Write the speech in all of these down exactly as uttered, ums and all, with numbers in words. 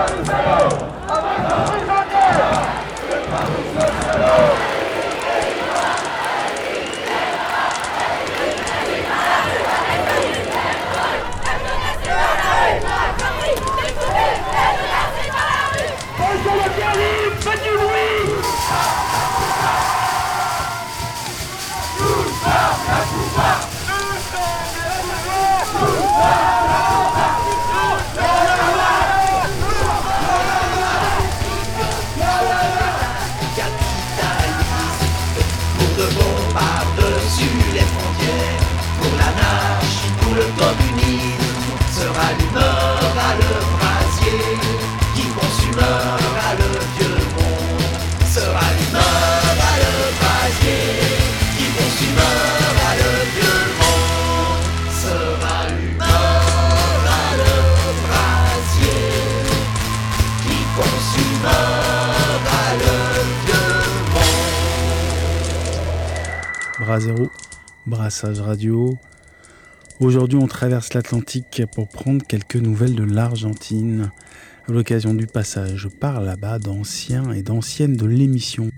Brasero, brassage radio. Aujourd'hui, on traverse l'Atlantique pour prendre quelques nouvelles de l'Argentine, à l'occasion du passage par là-bas d'anciens et d'anciennes de l'émission.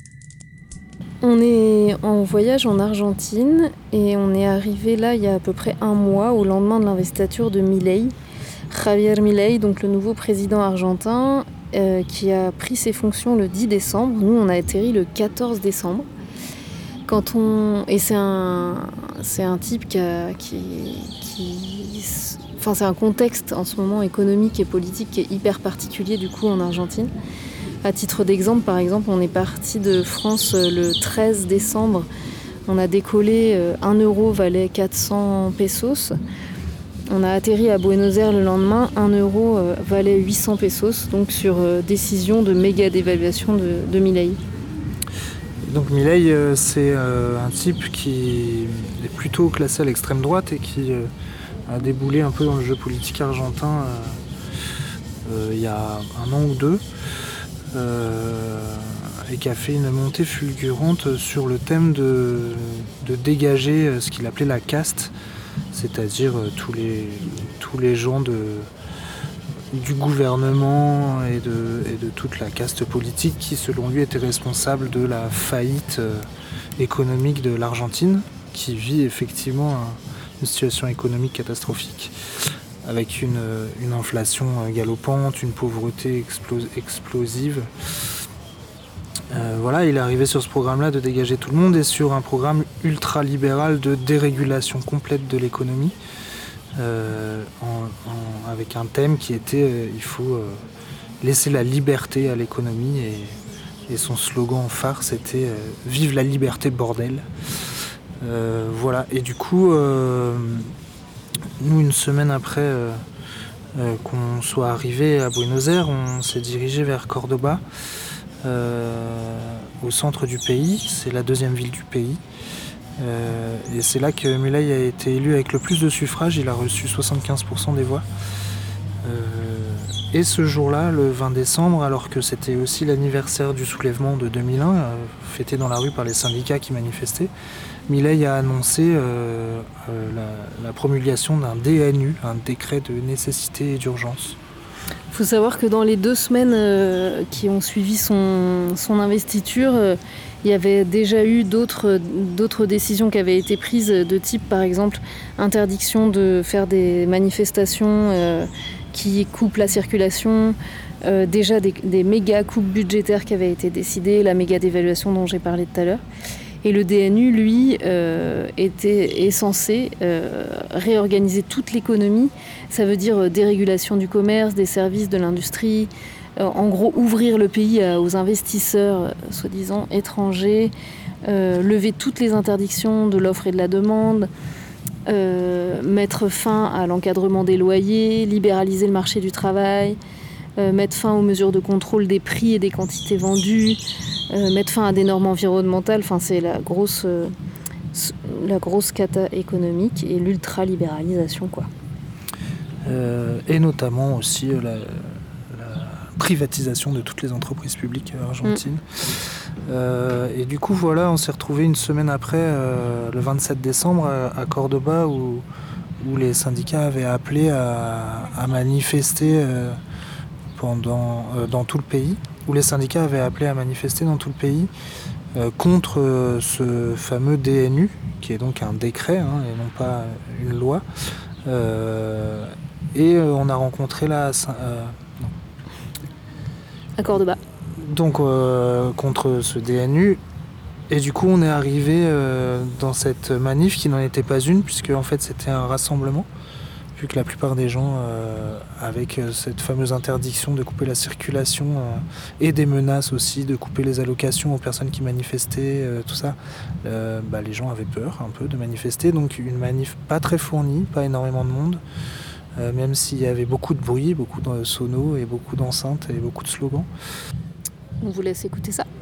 On est en voyage en Argentine et on est arrivé là il y a à peu près un mois, au lendemain de l'investiture de Milei, Javier Milei, donc le nouveau président argentin, euh, qui a pris ses fonctions le dix décembre. Nous, on a atterri le quatorze décembre. Quand on... Et c'est un, c'est un type qui, a, qui, qui... Enfin, c'est un contexte en ce moment économique et politique qui est hyper particulier du coup en Argentine. À titre d'exemple, par exemple, on est parti de France le treize décembre. On a décollé, un euro valait quatre cents pesos. On a atterri à Buenos Aires le lendemain, un euro valait huit cents pesos, donc sur décision de méga dévaluation de, de Milei. Donc Milei, euh, c'est euh, un type qui est plutôt classé à l'extrême droite et qui euh, a déboulé un peu dans le jeu politique argentin euh, euh, il y a un an ou deux euh, et qui a fait une montée fulgurante sur le thème de, de dégager ce qu'il appelait la caste, c'est-à-dire euh, tous les, tous les gens de... du gouvernement et de, et de toute la caste politique qui, selon lui, était responsable de la faillite euh, économique de l'Argentine, qui vit effectivement un, une situation économique catastrophique, avec une, une inflation galopante, une pauvreté explos- explosive. Euh, voilà, il est arrivé sur ce programme-là de dégager tout le monde et sur un programme ultra-libéral de dérégulation complète de l'économie. Euh, en, en, avec un thème qui était euh, il faut euh, laisser la liberté à l'économie et, et son slogan phare c'était euh, vive la liberté bordel. Euh, voilà, et du coup euh, nous une semaine après euh, euh, qu'on soit arrivé à Buenos Aires, on s'est dirigé vers Cordoba, euh, au centre du pays. C'est la deuxième ville du pays. Euh, et c'est là que Milei a été élu avec le plus de suffrages. Il a reçu soixante-quinze pour cent des voix. Euh, et ce jour-là, le vingt décembre, alors que c'était aussi l'anniversaire du soulèvement de deux mille un, euh, fêté dans la rue par les syndicats qui manifestaient, Milei a annoncé euh, euh, la, la promulgation d'un D N U, un décret de nécessité et d'urgence. Il faut savoir que dans les deux semaines euh, qui ont suivi son, son investiture, euh, il y avait déjà eu d'autres, d'autres décisions qui avaient été prises de type, par exemple, interdiction de faire des manifestations euh, qui coupent la circulation, euh, déjà des, des méga coupes budgétaires qui avaient été décidées, la méga dévaluation dont j'ai parlé tout à l'heure. Et le D N U, lui, euh, était, est censé euh, réorganiser toute l'économie. Ça veut dire dérégulation du commerce, des services, de l'industrie. Euh, en gros, ouvrir le pays à, aux investisseurs, euh, soi-disant étrangers, euh, lever toutes les interdictions de l'offre et de la demande, euh, mettre fin à l'encadrement des loyers, libéraliser le marché du travail, euh, mettre fin aux mesures de contrôle des prix et des quantités vendues, euh, mettre fin à des normes environnementales. Enfin, c'est la grosse, euh, la grosse cata économique et l'ultralibéralisation, quoi. Euh, et notamment aussi euh, la, la privatisation de toutes les entreprises publiques argentines. Mmh. Euh, et du coup, voilà, on s'est retrouvés une semaine après, euh, le vingt-sept décembre, à, à Cordoba, où, où les syndicats avaient appelé à, à manifester euh, pendant, euh, dans tout le pays, où les syndicats avaient appelé à manifester dans tout le pays euh, contre euh, ce fameux D N U, qui est donc un décret hein, et non pas une loi. Euh, et euh, on a rencontré la... Euh, non. À Cordoba. Donc euh, contre ce D N U. Et du coup, on est arrivé euh, dans cette manif qui n'en était pas une, puisque en fait c'était un rassemblement, vu que la plupart des gens, euh, avec euh, cette fameuse interdiction de couper la circulation euh, et des menaces aussi de couper les allocations aux personnes qui manifestaient, euh, tout ça, euh, bah, les gens avaient peur un peu de manifester. Donc une manif pas très fournie, pas énormément de monde, euh, même s'il y avait beaucoup de bruit, beaucoup de sonos et beaucoup d'enceintes et beaucoup de slogans. On vous laisse écouter ça.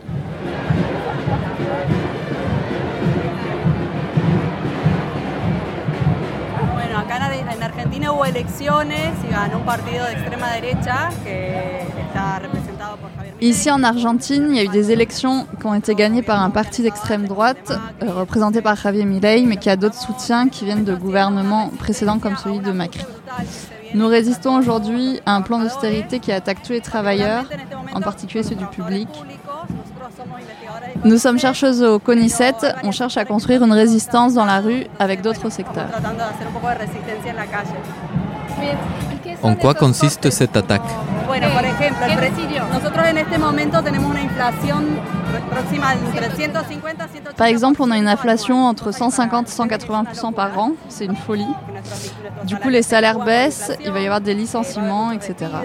En Argentina hubo elecciones y ganó un partido de extrema derecha que está representado por Javier Milei. Ici en Argentine, il y a eu des élections qui ont été gagnées par un parti d'extrême droite euh, représenté par Javier Milei, mais qui a d'autres soutiens qui viennent de gouvernements précédents comme celui de Macri. Nous résistons aujourd'hui à un plan d'austérité qui attaque tous les travailleurs, en particulier ceux du public. Nous sommes chercheuses au CONICET, on cherche à construire une résistance dans la rue avec d'autres secteurs. En quoi consiste cette attaque? Par exemple, on a une inflation entre cent cinquante et cent quatre-vingts pour cent par an, c'est une folie. Du coup, les salaires baissent, il va y avoir des licenciements, et cetera.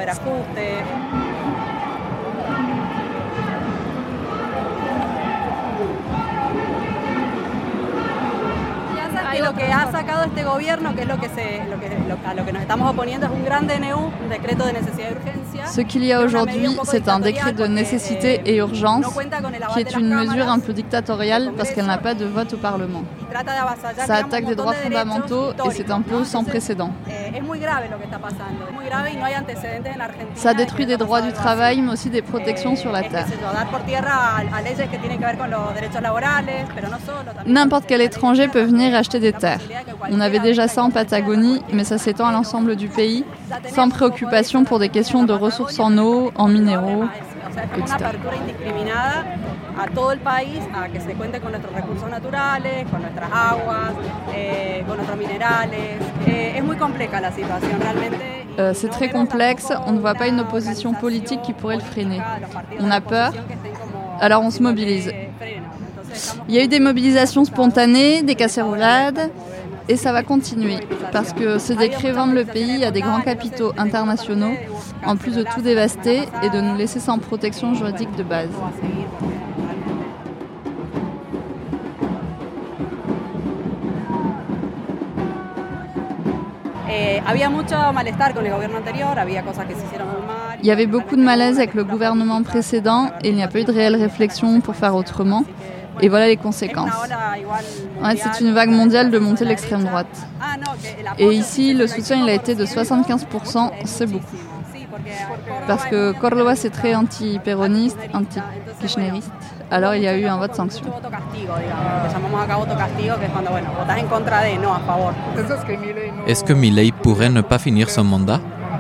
Y lo que ha sacado este gobierno, que es lo que se, lo que, lo, a lo que nos estamos oponiendo, es un gran D N U, un decreto de necesidad y urgencia. Ce qu'il y a aujourd'hui, c'est un décret de nécessité et urgence, qui est une mesure un peu dictatoriale parce qu'elle n'a pas de vote au Parlement. Ça attaque des droits fondamentaux et c'est un peu sans précédent. Ça détruit des droits du travail, mais aussi des protections sur la terre. N'importe quel étranger peut venir acheter des terres. On avait déjà ça en Patagonie, mais ça s'étend à l'ensemble du pays, sans préoccupation pour des questions de ressources en eau, en minéraux, et cetera. A todo el país a que se cuente con nuestros recursos naturales, con nuestras aguas, eh, con nuestros minerales. Eh, es muy compleja la situación realmente. Euh, c'est très complexe, on ne voit pas une opposition politique qui pourrait le freiner. On a peur, alors on se mobilise. Il y a eu des mobilisations spontanées, des casserolades, et ça va continuer, parce que ces décrets vendent le pays à des grands capitaux internationaux, en plus de tout dévaster et de nous laisser sans protection juridique de base. Il y avait beaucoup de malaise avec le gouvernement précédent et il n'y a pas eu de réelle réflexion pour faire autrement. Et voilà les conséquences. En fait, c'est une vague mondiale de montée de l'extrême droite. Et ici, le soutien il a été de soixante-quinze pour cent, c'est beaucoup. Parce que Cordoba, c'est très anti-péroniste, anti-kirchneriste. Alors il y a eu un vote sanction. Est-ce que Milei pourrait ne pas finir son mandat?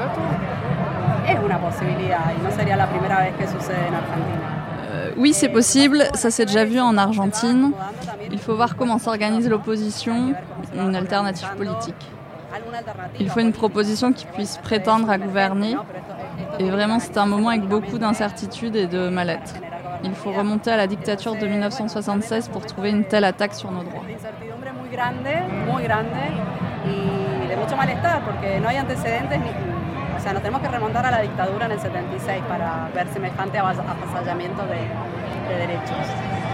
Euh, oui, c'est possible. Ça s'est déjà vu en Argentine. Il faut voir comment s'organise l'opposition, une alternative politique. Il faut une proposition qui puisse prétendre à gouverner. Et vraiment, c'est un moment avec beaucoup d'incertitudes et de mal-être. Il faut remonter à la dictature de mille neuf cent soixante-seize pour trouver une telle attaque sur nos droits. O sea, nos tenemos que remontar a la dictadura en el setenta y seis para ver semejante avasallamiento de, de derechos.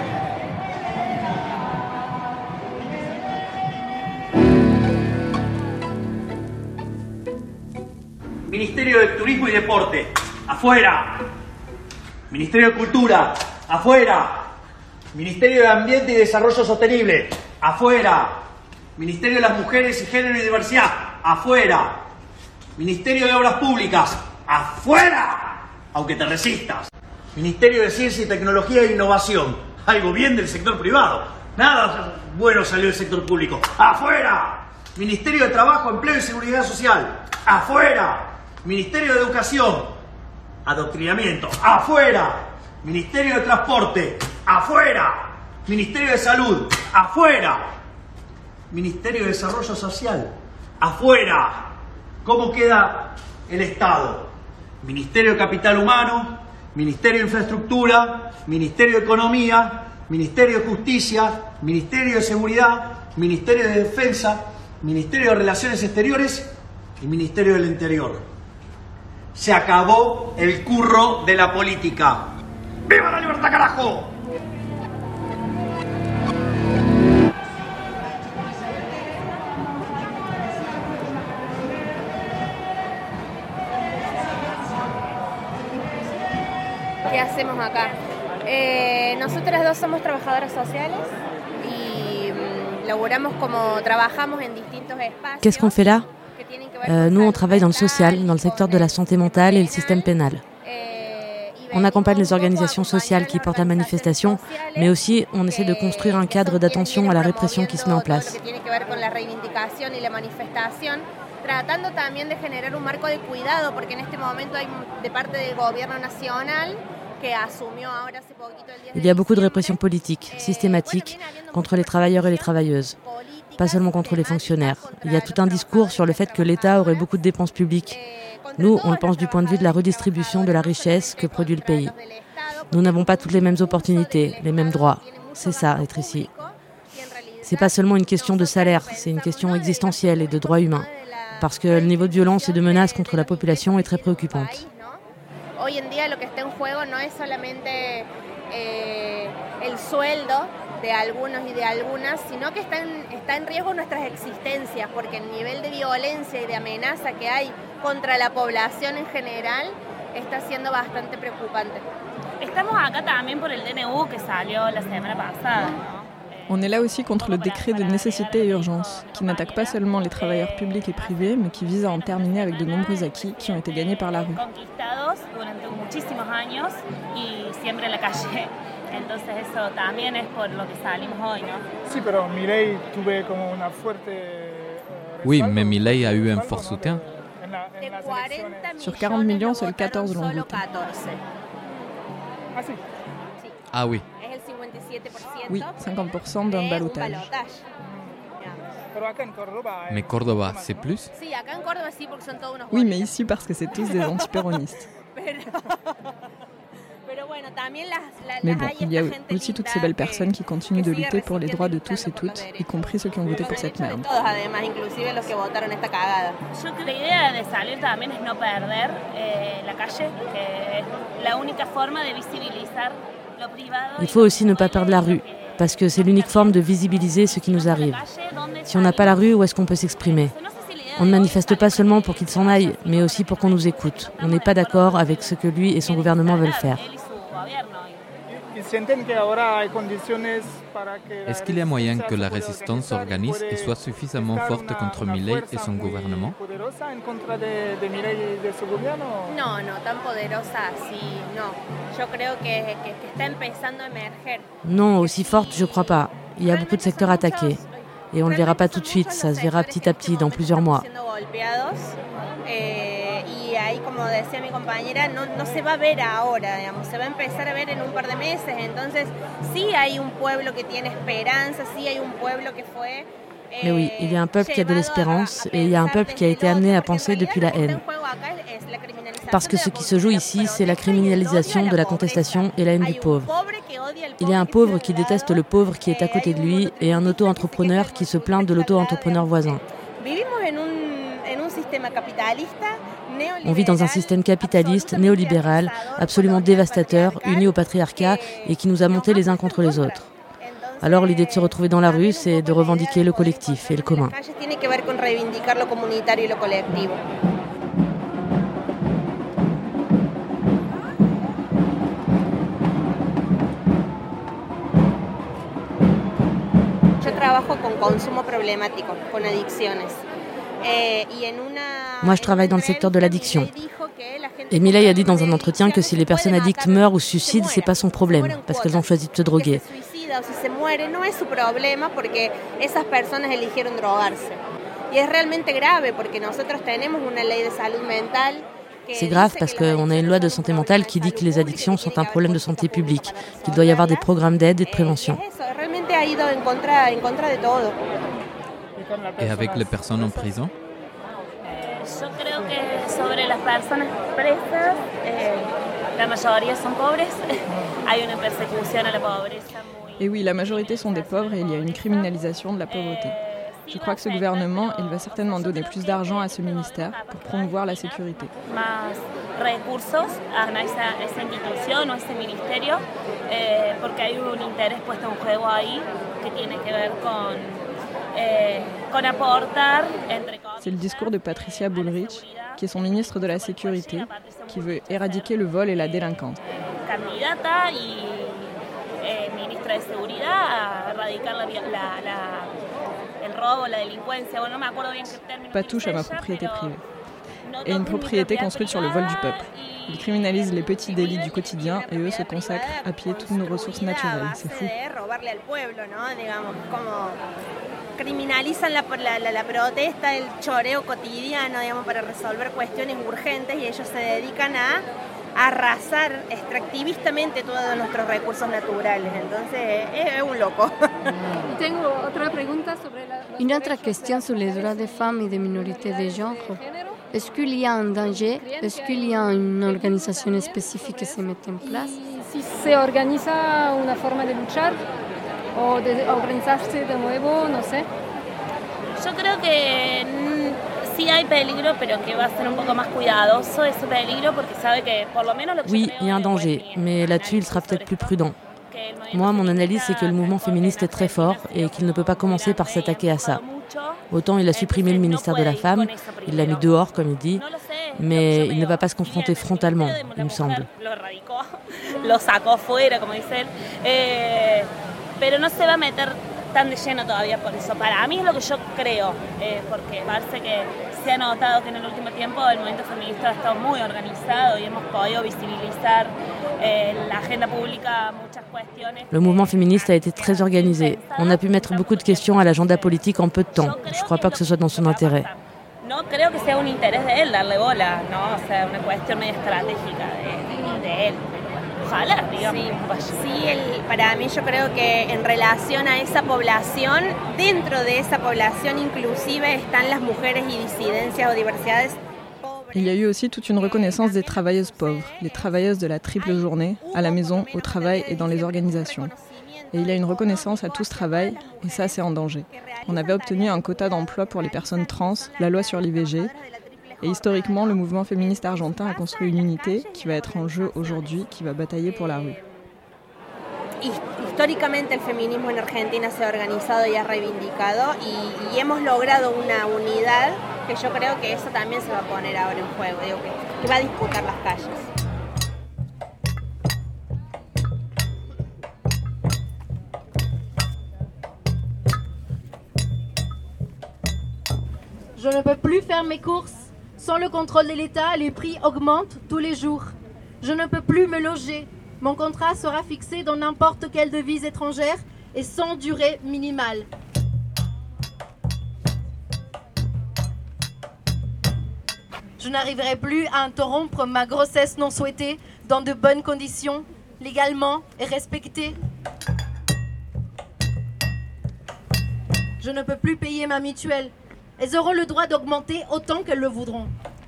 Ministerio del Turismo y Deporte, afuera. Ministerio de Cultura, afuera. Ministerio de Ambiente y Desarrollo Sostenible, afuera. Ministerio de las Mujeres y Género y Diversidad, afuera. Ministerio de Obras Públicas, afuera, aunque te resistas. Ministerio de Ciencia y Tecnología e Innovación, algo bien del sector privado. Nada bueno salió del sector público, afuera. Ministerio de Trabajo, Empleo y Seguridad Social, afuera. Ministerio de Educación, Adoctrinamiento, afuera. Ministerio de Transporte, afuera. Ministerio de Salud, afuera. Ministerio de Desarrollo Social, afuera. ¿Cómo queda el Estado? Ministerio de Capital Humano, Ministerio de Infraestructura, Ministerio de Economía, Ministerio de Justicia, Ministerio de Seguridad, Ministerio de Defensa, Ministerio de Relaciones Exteriores y Ministerio del Interior. Se acabó el curro de la política. ¡Viva la libertad, carajo! ¿Qué hacemos acá? Eh, nosotras dos somos trabajadoras sociales y mm, laboramos como trabajamos en distintos espacios. Qu'est-ce qu'on fait là? euh, Nous, on travaille dans le social, dans le secteur de la santé mentale et le système pénal. On accompagne les organisations sociales qui portent la manifestation, mais aussi on essaie de construire un cadre d'attention à la répression qui se met en place. Tratando también de generar un marco de cuidado, porque en este momento hay de parte del gobierno nacional que asumió ahora hace poquito el día. Il y a beaucoup de répression politique, systématique, contre les travailleurs et les travailleuses. Pas seulement contre les fonctionnaires. Il y a tout un discours sur le fait que l'État aurait beaucoup de dépenses publiques. Nous, on le pense du point de vue de la redistribution de la richesse que produit le pays. Nous n'avons pas toutes les mêmes opportunités, les mêmes droits. C'est ça, être ici. C'est pas seulement une question de salaire, c'est une question existentielle et de droits humains. Parce que le niveau de violence et de menaces contre la population est très préoccupante. Hoy en día lo que está en juego no es solamente eh, el sueldo de algunos y de algunas, sino que está en, está en riesgo nuestras existencias, porque el nivel de violencia y de amenaza que hay contra la población en general está siendo bastante preocupante. Estamos acá también por el D N U que salió la semana pasada, ¿no? On est là aussi contre le décret de nécessité et urgence, qui n'attaque pas seulement les travailleurs publics et privés, mais qui vise à en terminer avec de nombreux acquis qui ont été gagnés par la rue. Oui, mais Milei a eu un fort soutien. Sur quarante millions, seuls quatorze l'ont voté. Ah oui. Oui, cinquante pour cent d'un ballottage. Mais Córdoba, c'est plus? Oui, mais ici parce que c'est tous des antipéronistes. Mais bon, il y a aussi toutes ces belles personnes qui continuent de lutter pour les droits de tous et toutes, y compris ceux qui ont voté pour cette merde. L'idée de salir también es no perder la calle, que es la única forma de visibilizar. Il faut aussi ne pas perdre la rue, parce que c'est l'unique forme de visibiliser ce qui nous arrive. Si on n'a pas la rue, où est-ce qu'on peut s'exprimer? On ne manifeste pas seulement pour qu'il s'en aille, mais aussi pour qu'on nous écoute. On n'est pas d'accord avec ce que lui et son gouvernement veulent faire. Est-ce qu'il y a moyen que la résistance s'organise et soit suffisamment forte contre Milei et son gouvernement? No, no, tan poderosa así, no. Yo creo que, que, que está empezando a emerger. Non, aussi forte, je crois pas. Il y a beaucoup de secteurs attaqués. Et on ne le verra pas tout de suite, ça se verra petit à petit, dans plusieurs mois. Y ahí, como decía mi compañera, no, no se va a ver ahora, digamos, se va a empezar a ver en un par de meses. Entonces, sí hay un pueblo que tiene esperanza, sí hay un pueblo que fue... Mais oui, il y a un peuple qui a de l'espérance et il y a un peuple qui a été amené à penser depuis la haine. Parce que ce qui se joue ici, c'est la criminalisation de la contestation et la haine du pauvre. Il y a un pauvre qui déteste le pauvre qui est à côté de lui et un auto-entrepreneur qui se plaint de l'auto-entrepreneur voisin. On vit dans un système capitaliste, néolibéral, absolument dévastateur, uni au patriarcat et qui nous a montés les uns contre les autres. Alors l'idée de se retrouver dans la rue, c'est de revendiquer le collectif et le commun. Je travaille con consumo problemático, con adicciones. Moi, je travaille dans le secteur de l'addiction. Et Milei a dit dans un entretien que si les personnes addictes meurent ou se suicident, c'est pas son problème, parce qu'elles ont choisi de se droguer. C'est grave parce qu'on a une loi de santé mentale qui dit que les addictions sont un problème de santé publique, qu'il doit y avoir des programmes d'aide et de prévention. Et avec les personnes en prison? Yo creo que sobre las personas presas, eh, la mayoría son pobres. Hay una persecución a la pobreza muy... Et oui, la majorité sont des pauvres et il y a une criminalisation de la pauvreté. Je crois que ce gouvernement, il va certainement donner plus d'argent à ce ministère pour promouvoir la sécurité. Más recursos a esa, esa institución o ese ministerio, eh, porque hay un interés puesto en juego ahí que tiene que ver con, eh, con aportar entre... C'est le discours de Patricia Bullrich, qui est son ministre de la Sécurité, qui veut éradiquer le vol et la délinquance. Candidata y eh, ministra de Seguridad a erradicar la, la, la, el robo, la delincuencia. Bueno, no me acuerdo bien qué término. Pas touche à ma propriété privée. Et une propriété construite sur le vol du peuple. Ils criminalisent les petits délits du quotidien et eux se consacrent à piller toutes nos ressources naturelles. C'est fou. Criminalizan la, la, la, la protesta, el choreo cotidiano, digamos, para resolver cuestiones urgentes y ellos se dedican a arrasar extractivistamente todos nuestros recursos naturales. Entonces, es, es un loco. Tengo otra pregunta sobre la... Une autre question sur les droits des femmes et des minorités de genre. Est-ce qu'il y a un danger? Est-ce qu'il y a une organisation spécifique qui se met en place? Si se organiza una forma de luchar o de organizarse de nuevo, no sé. Yo creo que sí hay peligro, pero que va a ser un poco más cuidadoso ese peligro porque sabe que por lo menos lo que Oui, il y a un danger, mais là-dessus il sera peut-être plus prudent. Moi, mon analyse, c'est que le mouvement féministe est très fort et qu'il ne peut pas commencer par s'attaquer à ça. Autant il a supprimé le ministère de la Femme, il l'a mis dehors, comme il dit, mais il ne va pas se confronter frontalement, il me semble. Lo sacó fuera, como dice él, eh, pero no se va a meter tan de lleno todavía por eso. Para mí es lo que yo creo, eh, porque parece que se ha notado que en el último tiempo el movimiento feminista ha estado muy organizado y hemos podido visibilizar eh, la agenda pública muchas cuestiones. Le mouvement féministe a été très organisé. On a pu mettre beaucoup de questions à l'agenda politique en peu de temps. Je ne crois pas que ce soit dans son intérêt. No creo que sea un interés de él darle bola, no, o sea, una cuestión medio estratégica de, de él. Ojalá, digamos. Sí, sí el, para mí yo creo que en relación a esa población, dentro de esa población inclusive están las mujeres y disidencias o diversidades. Il y a eu aussi toute une reconnaissance des travailleuses pauvres, les travailleuses de la triple journée, à la maison, au travail et dans les organisations. Et il y a une reconnaissance à tout ce travail, et ça c'est en danger. On avait obtenu un quota d'emploi pour les personnes trans, la loi sur l'I V G, et historiquement le mouvement féministe argentin a construit une unité qui va être en jeu aujourd'hui, qui va batailler pour la rue. Históricamente el feminismo en Argentina se ha organizado y ha reivindicado y, y hemos logrado una unidad que yo creo que eso también se va a poner ahora en juego, digo, que, que va a disputar las calles. Je ne peux plus faire mes courses. Sans le contrôle de l'État, les prix augmentent tous les jours. Je ne peux plus me loger. Mon contrat sera fixé dans n'importe quelle devise étrangère et sans durée minimale. Je n'arriverai plus à interrompre ma grossesse non souhaitée dans de bonnes conditions, légalement et respectées. Je ne peux plus payer ma mutuelle. Elles auront le droit d'augmenter autant qu'elles le voudront.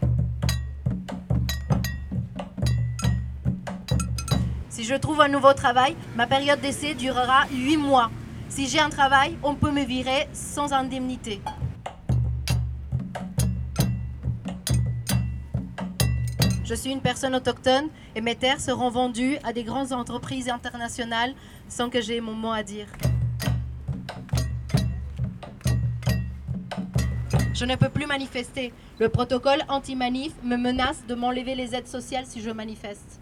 Si je trouve un nouveau travail, ma période d'essai durera huit mois. Si j'ai un travail, on peut me virer sans indemnité. Je suis une personne autochtone et mes terres seront vendues à des grandes entreprises internationales sans que j'aie mon mot à dire. Je ne peux plus manifester. Le protocole anti-manif me menace de m'enlever les aides sociales si je manifeste.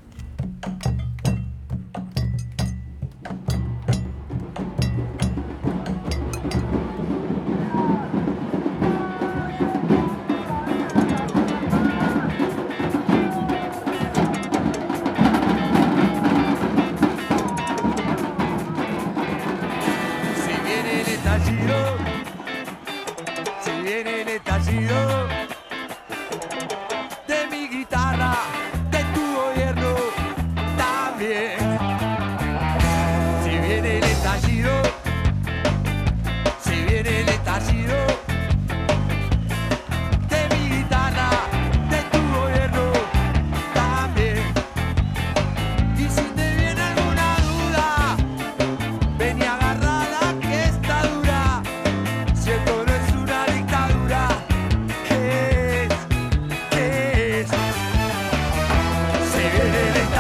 De mi guitarra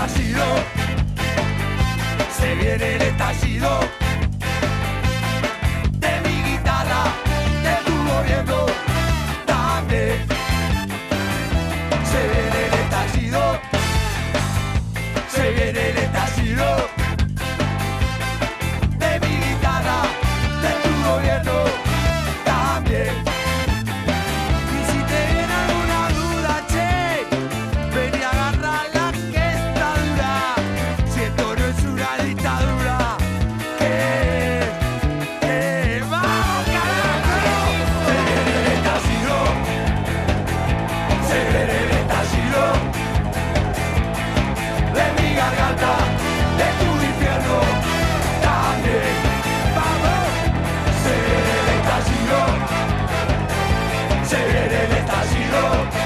estallido, se viene el estallido de mi guitarra, de tu gobierno también. Se viene el estallido, se viene el estallido de mi guitarra, de tu gobierno también. Y si te viene alguna duda, che, ven y agarrala que está dura. Si esto no es una dictadura, que, que vamos carajo. Se viene el estallido, se viene el estallido de mi garganta, de tu infierno también. Vamos, se viene el estallido, se viene el estallido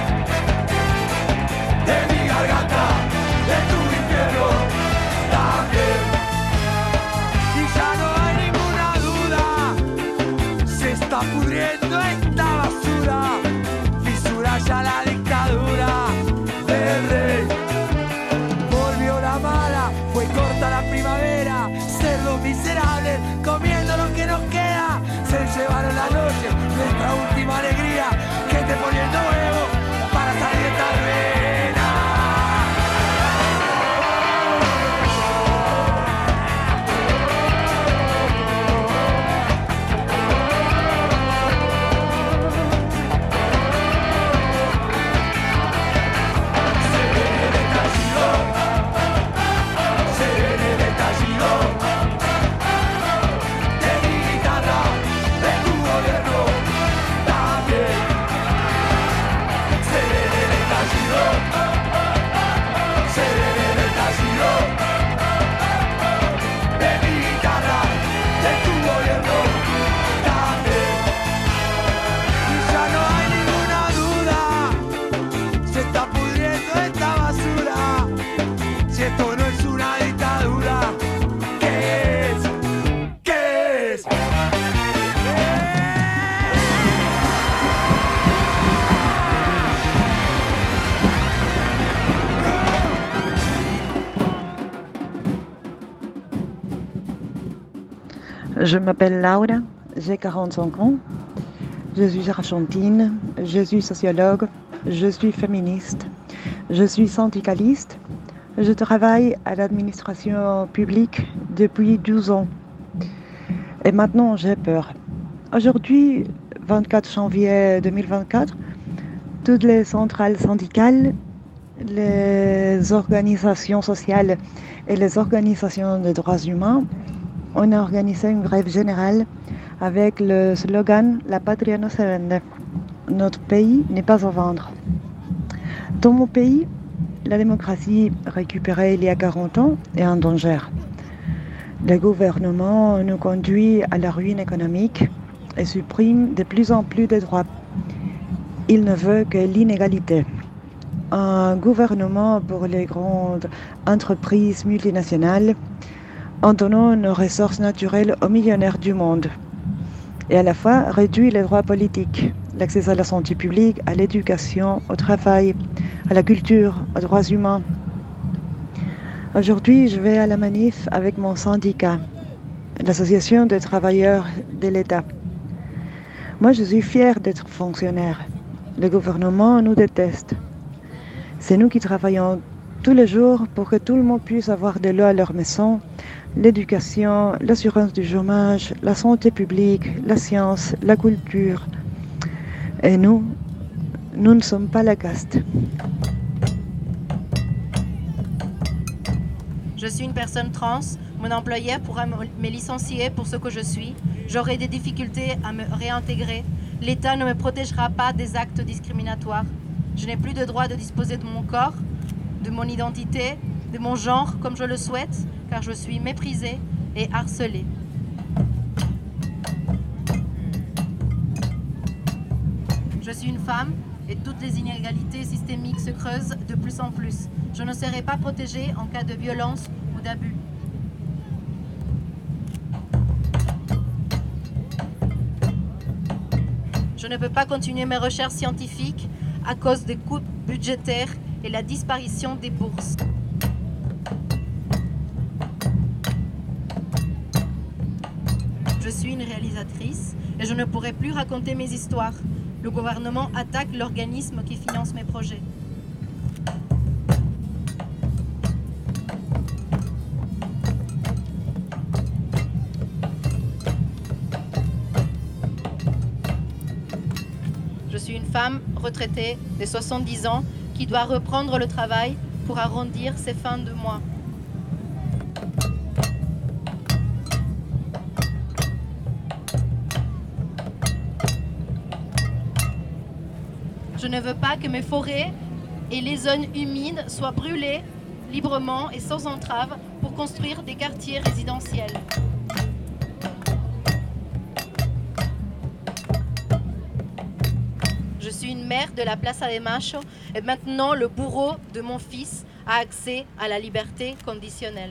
de mi garganta, de tu infierno también. Y ya no hay ninguna duda, se está pudriendo esta basura, fisura ya la dictadura del rey. Volvió la mala, fue corta la primavera, cerdos miserables, comiendo lo que nos queda, se llevaron la noche, nuestra última alegría, gente poniendo huevo para salir de esta ruina. Se viene el estallido, se viene el estallido de mi guitarra, de tu gobierno también. Se viene el estallido, se viene el estallido de mi guitarra, de tu gobierno también. Y ya no hay ninguna duda, se está pudriendo esta basura. Si esto no es una dictadura, ¿qué es? ¿Qué es? Je m'appelle Laura, j'ai quarante-cinq ans, je suis argentine, je suis sociologue, je suis féministe, je suis syndicaliste, je travaille à l'administration publique depuis douze ans. Et maintenant j'ai peur. Aujourd'hui, vingt-quatre janvier deux mille vingt-quatre, toutes les centrales syndicales, les organisations sociales et les organisations de droits humains on a organisé une grève générale avec le slogan « La patria no se vende ». Notre pays n'est pas à vendre. Dans mon pays, la démocratie récupérée il y a quarante ans est en danger. Le gouvernement nous conduit à la ruine économique et supprime de plus en plus de droits. Il ne veut que l'inégalité. Un gouvernement pour les grandes entreprises multinationales en donnant nos ressources naturelles aux millionnaires du monde. Et à la fois réduit les droits politiques, l'accès à la santé publique, à l'éducation, au travail, à la culture, aux droits humains. Aujourd'hui, je vais à la manif avec mon syndicat, l'Association des travailleurs de l'État. Moi, je suis fière d'être fonctionnaire. Le gouvernement nous déteste. C'est nous qui travaillons tous les jours pour que tout le monde puisse avoir de l'eau à leur maison, l'éducation, l'assurance du chômage, la santé publique, la science, la culture. Et nous, nous ne sommes pas la caste. Je suis une personne trans, mon employeur pourra me licencier pour ce que je suis. J'aurai des difficultés à me réintégrer. L'État ne me protégera pas des actes discriminatoires. Je n'ai plus de droit de disposer de mon corps, de mon identité, de mon genre comme je le souhaite, car je suis méprisée et harcelée. Je suis une femme et toutes les inégalités systémiques se creusent de plus en plus. Je ne serai pas protégée en cas de violence ou d'abus. Je ne peux pas continuer mes recherches scientifiques à cause des coûts budgétaires et la disparition des bourses. une réalisatrice et je ne pourrai plus raconter mes histoires. Le gouvernement attaque l'organisme qui finance mes projets. Je suis une femme retraitée de soixante-dix ans qui doit reprendre le travail pour arrondir ses fins de mois. Je ne veux pas que mes forêts et les zones humides soient brûlées librement et sans entrave pour construire des quartiers résidentiels. Je suis une mère de la Plaza de Mayo et maintenant le bourreau de mon fils a accès à la liberté conditionnelle.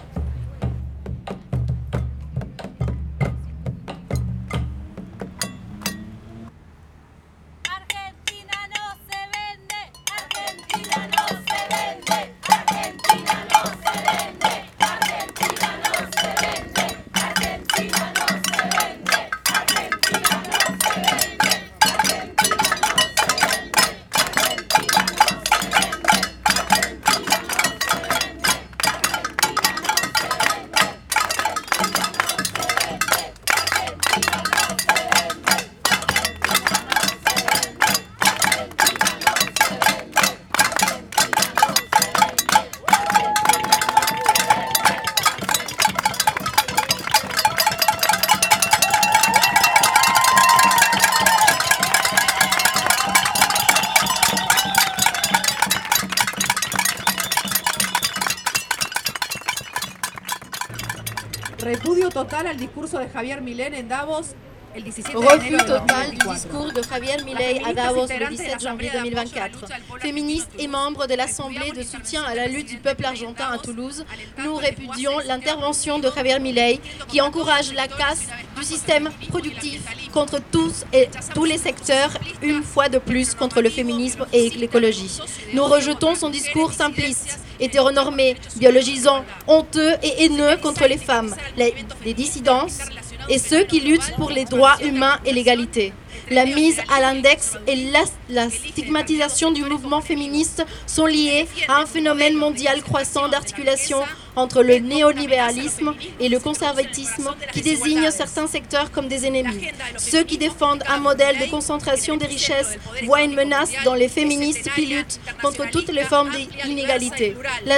Repudio total al discurso de Javier Milei en Davos el diecisiete de Refus enero de total du deux mille vingt-quatre. discours de Javier Milei à Davos le dix-sept janvier deux mille vingt-quatre. Féministes et membres de l'Assemblée de soutien à la lutte du peuple argentin à Toulouse, nous répudions l'intervention de Javier Milei qui encourage la casse du système productif contre tous et tous les secteurs, une fois de plus contre le féminisme et l'écologie. Nous rejetons son discours simpliste, hétéronormé, biologisant, honteux et haineux contre les femmes, les, les dissidences et ceux qui luttent pour les droits humains et l'égalité. La mise à l'index et la, la stigmatisation du mouvement féministe sont liées à un phénomène mondial croissant d'articulation entre le néolibéralisme et le conservatisme qui désignent certains secteurs comme des ennemis. Ceux qui défendent un modèle de concentration des richesses voient une menace dans les féministes qui luttent contre toutes les formes d'inégalité.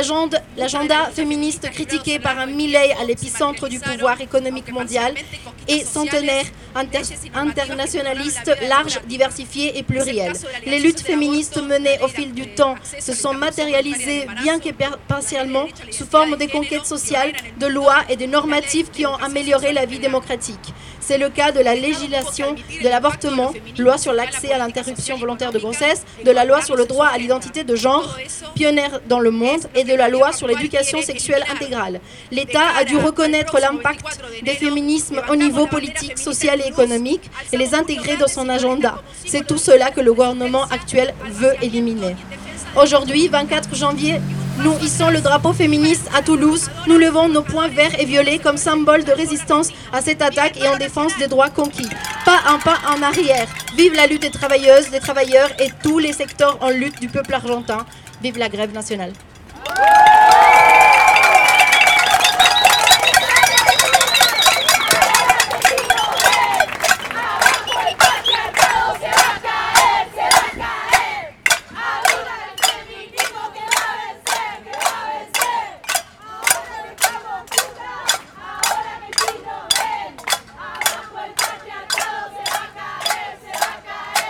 L'agenda féministe critiqué par un Milei à l'épicentre du pouvoir économique mondial et centenaire inter internationaliste, large, diversifié et pluriel. Les luttes féministes menées au fil du temps se sont matérialisées, bien que partiellement, sous forme de conquêtes sociales, de lois et de normatifs qui ont amélioré la vie démocratique. C'est le cas de la législation de l'avortement, loi sur l'accès à l'interruption volontaire de grossesse, de la loi sur le droit à l'identité de genre, pionnière dans le monde, et de la loi sur l'éducation sexuelle intégrale. L'État a dû reconnaître l'impact des féminismes au niveau politique, social et économique et les intégrer dans son agenda. C'est tout cela que le gouvernement actuel veut éliminer. Aujourd'hui, vingt-quatre janvier, nous hissons le drapeau féministe à Toulouse. Nous levons nos poings verts et violets comme symbole de résistance à cette attaque et en défense des droits conquis. Pas un pas en arrière. Vive la lutte des travailleuses, des travailleurs et tous les secteurs en lutte du peuple argentin. Vive la grève nationale.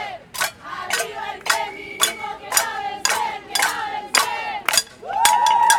Woo!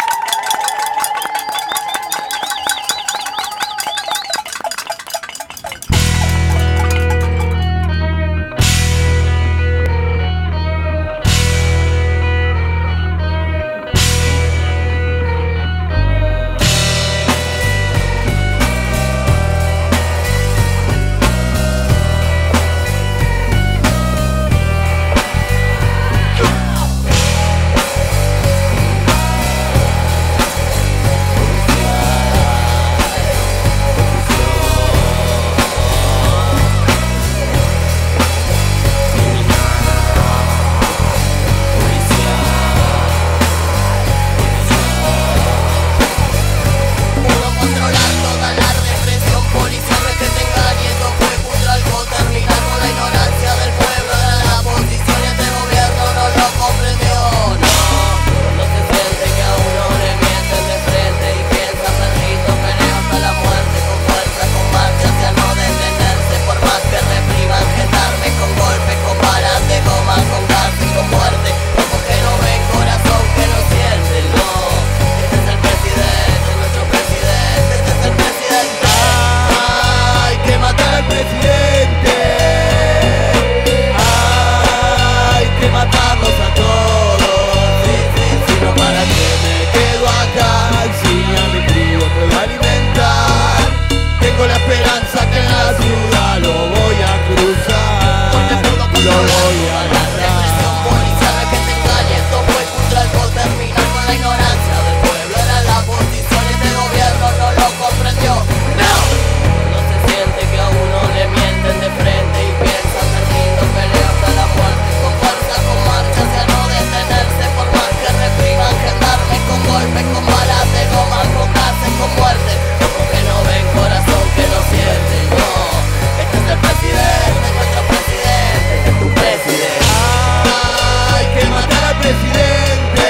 con balas de goma, con gases, con muerte. Ojos que no ven, corazón que no siente. No, este es el presidente, nuestro presidente, este es tu presidente. Hay que matar al presidente.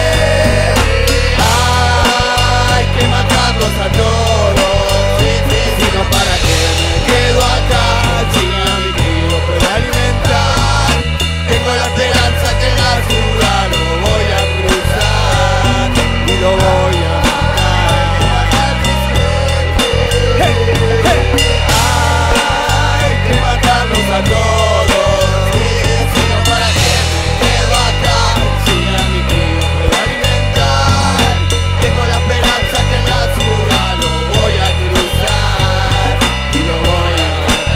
Hay que matarlos a todos. Sí, sí, sí, no, para que me quedo acá. Si a mi tío puedo alimentar, tengo la esperanza que en la ciudad lo voy a cruzar y lo voy a matar. Hey, hey. Hay que matarlos a todos. Sí, sí, no, para que me quedo acá. Si a mi tío puedo alimentar, tengo la esperanza que en la ciudad lo voy a cruzar y lo voy a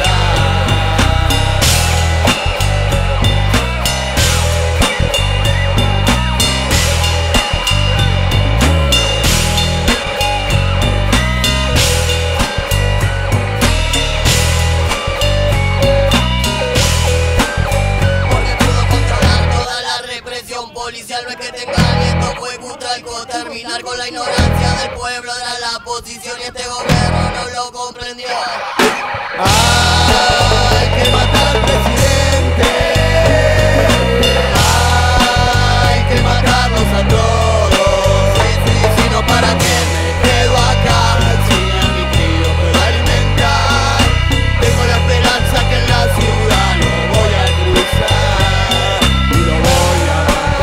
policial, no es que tenga esto fue Cutralco, terminar con la ignorancia del pueblo, era la posición y este gobierno no lo comprendió. Hay que matar al presidente, hay que matarlos a todos, sí, sí, sí, no, para que me quedo acá, si a mi tío puedo alimentar, tengo la esperanza que en la ciudad lo voy a cruzar y lo voy a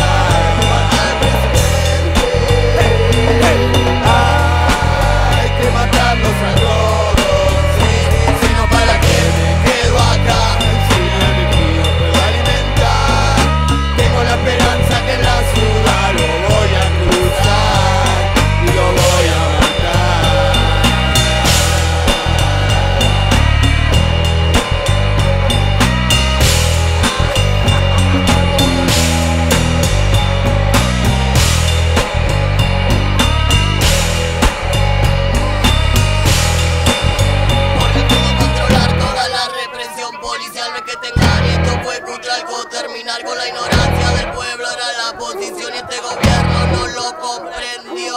matarlos a todos, sí, sí, no, para que me quedo acá, si a mi tío puedo alimentar, tengo la esperanza que en la ciudad lo voy a cruzar y lo voy a terminar con la ignorancia del pueblo, era la posición y este gobierno no lo comprendió.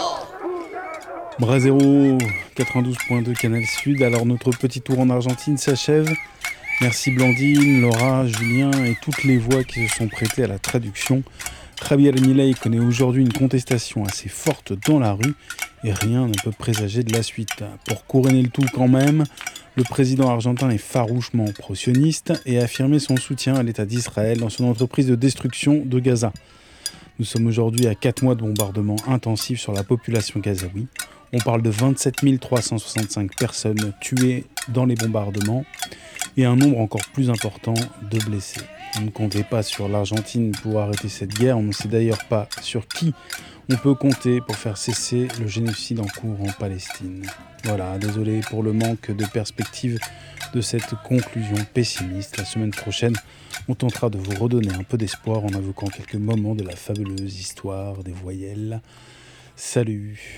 Brasero, quatre-vingt-douze point deux Canal Sud. Alors notre petit tour en Argentine s'achève. Merci Blandine, Laura, Julien et toutes les voix qui se sont prêtées à la traduction. Javier Milei connaît aujourd'hui une contestation assez forte dans la rue et rien ne peut présager de la suite. Pour couronner le tout quand même, le président argentin est farouchement pro-sioniste et a affirmé son soutien à l'État d'Israël dans son entreprise de destruction de Gaza. Nous sommes aujourd'hui à quatre mois de bombardements intensifs sur la population gazaoui. On parle de vingt-sept mille trois cent soixante-cinq personnes tuées dans les bombardements et un nombre encore plus important de blessés. On ne comptait pas sur l'Argentine pour arrêter cette guerre, on ne sait d'ailleurs pas sur qui on peut compter pour faire cesser le génocide en cours en Palestine. Voilà, désolé pour le manque de perspective de cette conclusion pessimiste. La semaine prochaine, on tentera de vous redonner un peu d'espoir en invoquant quelques moments de la fabuleuse histoire des voyelles. Salut!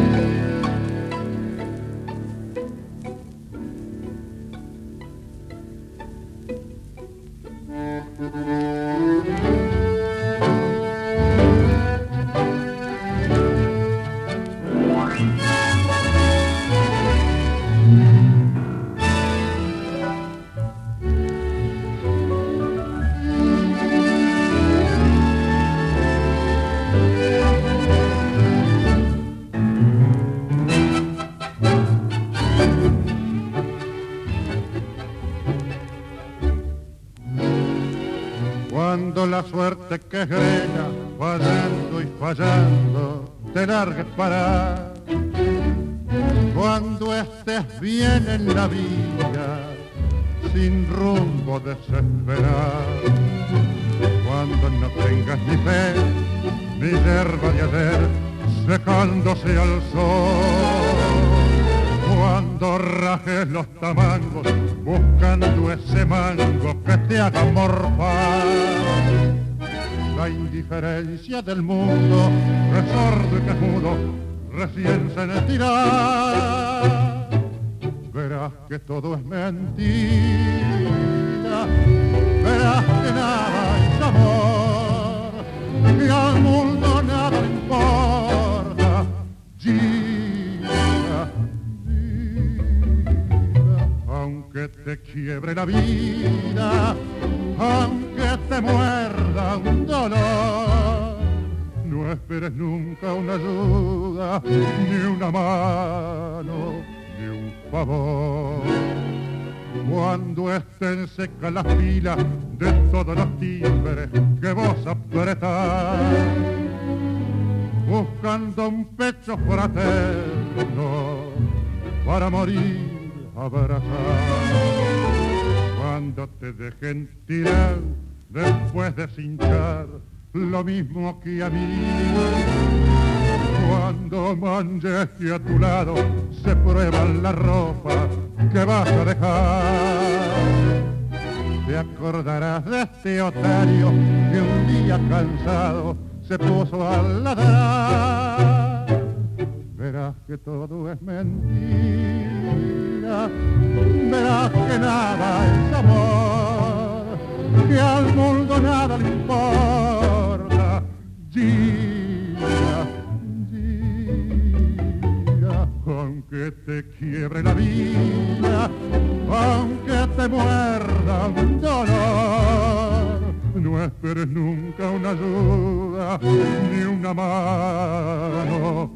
Cuando la suerte que grega, fallando y fallando, te largues para. Cuando estés bien en la vida, sin rumbo desesperar. Cuando no tengas ni fe, ni hierba de ayer, secándose al sol. Cuando rajes los tamangos, buscando ese mango que te haga morfar. La indiferencia del mundo, que es sordo y que es mudo, recién sentirá. Verás que todo es mentira, verás que nada es amor, que al mundo nada le importa, te quiebre la vida, aunque te muerda un dolor. No esperes nunca una ayuda, ni una mano, ni un favor. Cuando estén secas las filas de todos los timbres que vos apretás, buscando un pecho fraterno para morir abrazado. Cuando te dejen tirar después de cinchar lo mismo que a mí, cuando manches y a tu lado se prueban la ropa que vas a dejar, te acordarás de este otario que un día cansado se puso a ladrar. Verás que todo es mentira, verás que nada es amor, que al mundo nada le importa. Gira, gira, aunque te quiebre la vida, aunque te muerda un dolor, no esperes nunca una ayuda, ni una mano,